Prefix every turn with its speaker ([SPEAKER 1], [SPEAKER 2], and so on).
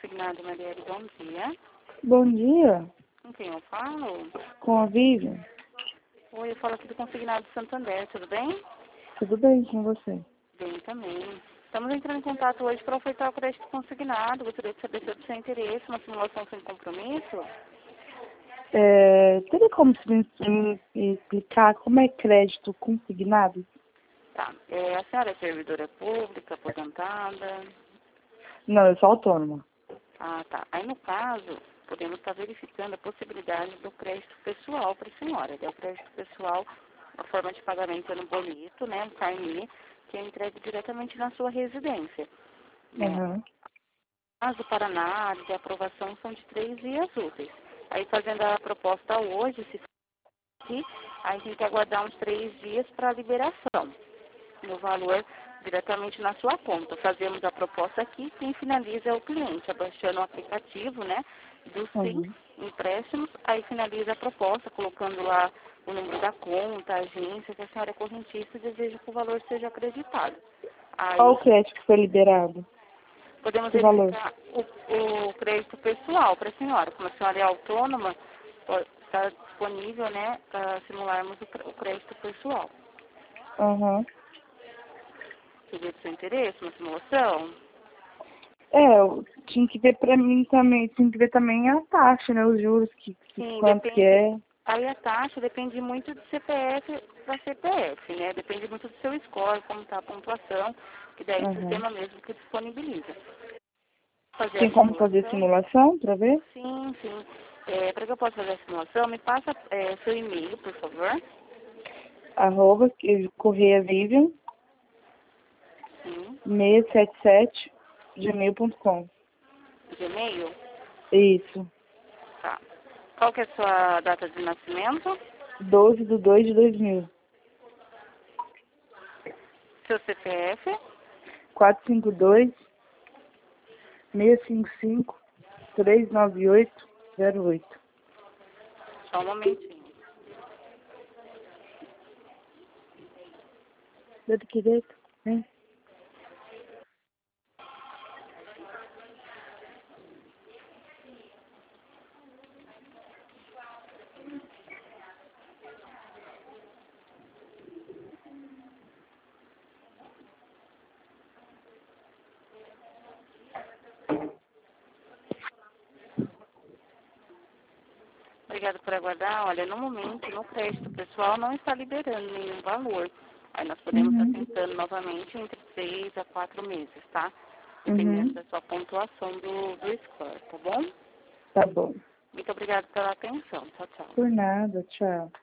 [SPEAKER 1] Consignado, Marielle, bom dia.
[SPEAKER 2] Bom dia,
[SPEAKER 1] Com quem eu falo?
[SPEAKER 2] com a Vivian.
[SPEAKER 1] Oi, eu falo aqui do Consignado Santander, tudo bem?
[SPEAKER 2] Tudo bem com você?
[SPEAKER 1] Bem também. Estamos entrando em contato hoje para ofertar o crédito consignado. Gostaria de saber se é do seu interesse, uma simulação sem compromisso.
[SPEAKER 2] Teria como você me explicar como é crédito consignado?
[SPEAKER 1] Tá. A senhora é servidora pública, aposentada?
[SPEAKER 2] Não, eu sou autônoma.
[SPEAKER 1] Ah, tá. Aí, no caso, podemos estar verificando a possibilidade do crédito pessoal para a senhora. É o crédito pessoal, a forma de pagamento é no boleto, né, um carnê, que é entregue diretamente na sua residência. Né?
[SPEAKER 2] Uhum.
[SPEAKER 1] Caso para análise e aprovação são de 3 dias úteis. Aí, fazendo a proposta hoje, se for, aí tem que aguardar uns 3 dias para a liberação do valor diretamente na sua conta. Fazemos a proposta aqui, quem finaliza é o cliente, abaixando o aplicativo, né, do SIM,
[SPEAKER 2] Uhum.
[SPEAKER 1] empréstimos, aí finaliza a proposta, colocando lá o número da conta, a agência, que a senhora é correntista e deseja que o valor seja acreditado.
[SPEAKER 2] Qual
[SPEAKER 1] Aí
[SPEAKER 2] o crédito que foi liberado?
[SPEAKER 1] podemos
[SPEAKER 2] Que valor?
[SPEAKER 1] verificar o crédito pessoal para a senhora. Como a senhora é autônoma, está disponível, né, para simularmos o crédito pessoal.
[SPEAKER 2] Uhum.
[SPEAKER 1] Seria do seu interesse, uma simulação?
[SPEAKER 2] Eu tinha que ver pra mim também, tinha que ver também a taxa, né? Os juros,
[SPEAKER 1] Sim,
[SPEAKER 2] quanto que
[SPEAKER 1] depende.
[SPEAKER 2] é.
[SPEAKER 1] Aí a taxa depende muito do CPF para CPF, né? Depende muito do seu score, como está a pontuação, que daí o
[SPEAKER 2] Uhum.
[SPEAKER 1] sistema mesmo que disponibiliza. Fazer
[SPEAKER 2] Tem
[SPEAKER 1] a
[SPEAKER 2] como fazer
[SPEAKER 1] simulação?
[SPEAKER 2] simulação pra ver?
[SPEAKER 1] Sim, sim. Para que eu possa fazer a simulação, me passa seu e-mail, por favor.
[SPEAKER 2] Correia Vivian
[SPEAKER 1] Sim.
[SPEAKER 2] 677 gmail.com.
[SPEAKER 1] Gmail?
[SPEAKER 2] Isso.
[SPEAKER 1] Tá. Qual que é a sua data de nascimento?
[SPEAKER 2] 12/2/2000.
[SPEAKER 1] Seu CPF?
[SPEAKER 2] 452-655-39808.
[SPEAKER 1] Só um momentinho.
[SPEAKER 2] Dedo direito, hein?
[SPEAKER 1] Obrigada por aguardar. Olha, no momento, no crédito pessoal, não está liberando nenhum valor. Aí nós podemos estar
[SPEAKER 2] Uhum.
[SPEAKER 1] tentando novamente entre 6 a 4 meses, tá? Dependendo
[SPEAKER 2] Uhum.
[SPEAKER 1] da sua pontuação do score, tá bom?
[SPEAKER 2] Tá bom.
[SPEAKER 1] Muito obrigada pela atenção. Tchau, tchau.
[SPEAKER 2] Por nada, tchau.